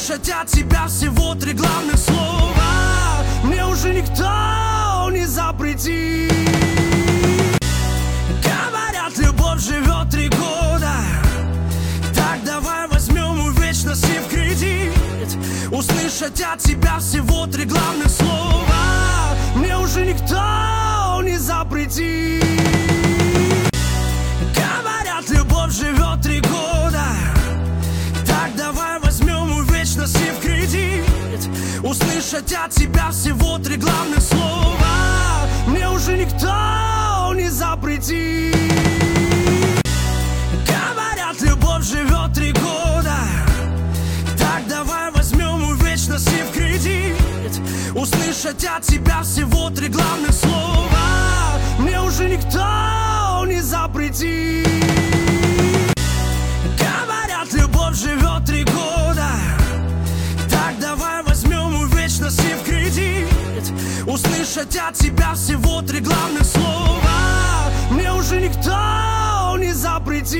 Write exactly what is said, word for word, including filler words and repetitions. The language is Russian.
Услышать от тебя всего три главных слова мне уже никто не запретит. Говорят, любовь живет три года, так давай возьмем у вечности в кредит. Услышать от тебя всего три главных слова мне уже никто не запретит. Говорят, любовь живет три года, так давай возьмем у вечности в кредит. Услышать от тебя всего три главных слова мне уже никто не запретит. Говорят, любовь живет три года, так давай возьмем у вечности в кредит. Услышать от тебя всего три главных слова мне уже никто не запретит. Говорят, любовь живет три года, так давай возьмем у вечности в кредит. Услышать от тебя всего три главных слова мне уже никто не запретит.